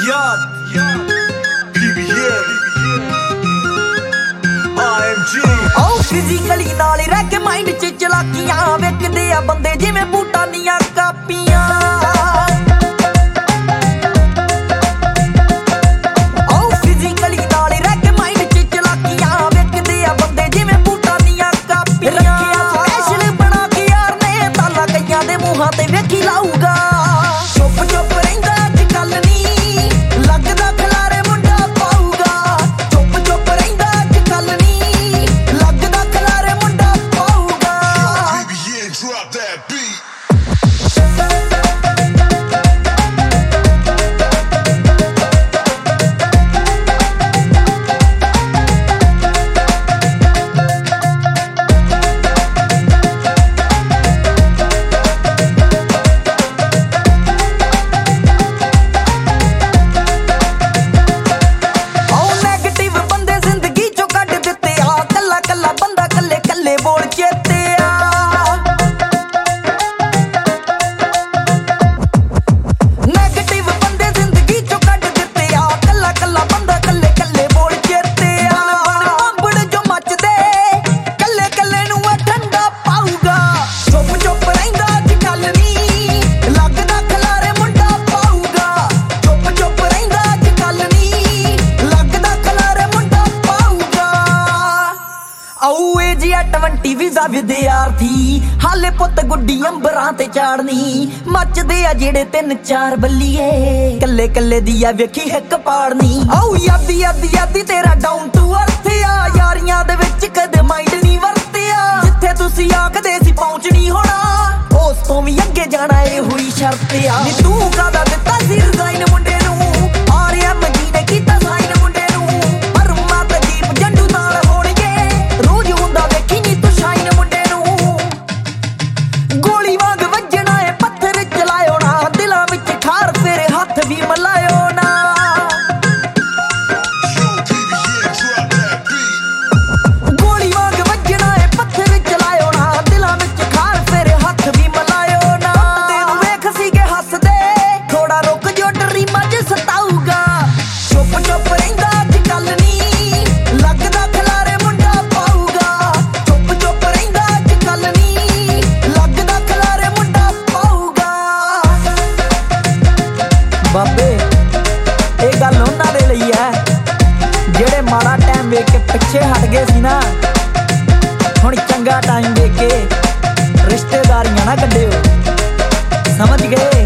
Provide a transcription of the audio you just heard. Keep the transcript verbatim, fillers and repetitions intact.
Yard, P B L, I M G। ਆਓ physically ਨਾਲ ਹੀ ਰਹਿ ਕੇ ਮਾਈਂਡ 'ਚ ਚਲਾਕੀਆਂ ਵੇਖਦੇ ਆ ਬੰਦੇ ਜਿਵੇਂ ਬੂਟਾਂ ਦੀਆਂ ਕਾਪੀਆਂ। ਆਓ ਫਿਜ਼ੀਕਲੀ ਨਾਲ ਹੀ ਰਹਿ ਕੇ ਮਾਈਂਡ 'ਚ ਚਲਾਕੀਆਂ ਵੇਖਦੇ ਆ ਬੰਦੇ ਜਿਵੇਂ ਬੂਟਾਂ ਦੀਆਂ ਕਾਪੀਆਂ। ਰੱਖਿਆ ਸਪੈਸ਼ਲ ਬਣਾ ਕੇ ਯਾਰ ਨੇ ਤਾਲਾ ਕਈਆਂ ਦੇ ਮੂੰਹਾਂ ਤੇ ਵੇਖੀ ਲਾਊਗਾ। ਚੁੱਪ ਚੁੱਪ ਰਹਿੰਦਾ ਅੱਜ ਕੱਲ ਨੀ ਲੱਗਦਾ ਖਲਾਰੇ ਮੁੰਡਾ ਪਾਊਗਾ। ਚੁੱਪ ਚੁੱਪ ਰਹਿੰਦਾ ਅੱਜ ਕੱਲ ਨੀ ਲੱਗਦਾ ਖਲਾਰੇ ਮੁੰਡਾ ਪਾਊਗਾ। P B L, drop that beat। Twenty visa ਵਿਦਿਆਰਥੀ ਹਾਲੇ ਪੁੱਤ ਗੁੱਡੀ ਅੰਬਰਾਂ ਤੇ ਚਾੜਨੀ ਮੱਚਦੇ ਆ ਜਿਹੜੇ ਤਿੰਨ ਚਾਰ ਬੱਲੀਏ ਕੱਲੇ ਕੱਲੇ ਦੀ ਆ ਵੇਖੀ ਹਿੱਕ ਪਾੜਨੀ। ਆਉ ਯਾਦੀ ਯਾਦੀ ਯਾਦੀ ਤੇਰਾ ਡਾਊਨ ਟੂ ਅਰਥ ਆ ਯਾਰੀਆਂ ਦੇ ਵਿੱਚ ਕਦੇ ਮਾਈਂਡ ਨਹੀਂ ਵਰਤਿਆ। ਜਿੱਥੇ ਤੁਸੀਂ ਆਖਦੇ ਸੀ ਪਹੁੰਚ ਨਹੀਂ ਹੋਣਾ ਉਸ ਤੋਂ ਵੀ ਅੱਗੇ ਜਾਣਾ ਇਹ ਹੋਈ ਸ਼ਰਤ ਆ। ਨੀ ਤੂੰ ਕਾਹਦਾ ਦਿੱਤਾ ਸੀ ਰਿਜ਼ਾਈਨ ਮੁੰਡੇ ਨੂੰ ਆਰ ਐਮ ਜੀ ਨੇ ਕੀਤਾ ਸਾਈਨ ਮੁੰਡੇ ਨੂੰ ਪਰ ਮਾਤਾ ਦੀਪ ਜੰਡੂ ਨਾਲ ਹੋਣਗੇ ਰੋਜ਼ ਹੁੰਦਾ ਵੇਖੀ ਨੀ ਤੂੰ ਸ਼ਾਈਨ ਮੁੰਡੇ ਨੂੰ। ਗੋਲੀ ਵਾਂਗ ਵੱਜਣਾ ਏ ਪੱਥਰ ਚਲਾਇਓ ਨਾ ਦਿਲਾਂ ਵਿੱਚ ਖਾਰ ਤੇਰੇ ਹੱਥ ਵੀ ਮਲਾਇਓ ਨਾ। ਗੋਲੀ ਵਾਂਗ ਵੱਜਣਾ ਏ ਪੱਥਰ ਚਲਾਇਓ ਨਾ ਦਿਲਾਂ ਵਿੱਚ ਖਾਰ ਤੇਰੇ ਹੱਥ ਵੀ ਮਲਾਇਓ ਨਾ। ਤੈਨੂੰ ਵੇਖ ਸੀਗੇ ਹੱਸਦੇ ਥੋੜਾ ਰੁਕ ਜੋ ਡਰੀ ਮੱਝ ਸਤਾਊਗਾ। ਚੁੱਪ ਚੁੱਪ ਰਹਿੰਦਾ ਅੱਜ ਕੱਲ ਨੀ ਲੱਗਦਾ ਖਲਾਰੇ ਮੁੰਡਾ ਪਾਊਗਾ। ਚੁੱਪ ਚੁੱਪ ਰਹਿੰਦਾ ਅੱਜ ਕੱਲ ਨੀ ਲੱਗਦਾ ਖਲਾਰੇ ਮੁੰਡਾ ਪਾਊਗਾ। ਬਾਬੇ ਇਹ ਗੱਲ ਉਹਨਾਂ ਦੇ ਲਈ ਐ ਜਿਹੜੇ ਮਾੜਾ ਟਾਈਮ ਵੇਖ ਕੇ ਪਿੱਛੇ ਹਟ ਗਏ ਸੀ ਨਾ ਹੁਣ ਚੰਗਾ ਟਾਈਮ ਵੇਖ ਕੇ ਰਿਸ਼ਤੇਦਾਰੀਆਂ ਨਾ ਕੱਢਿਓ ਸਮਝ ਗਏ।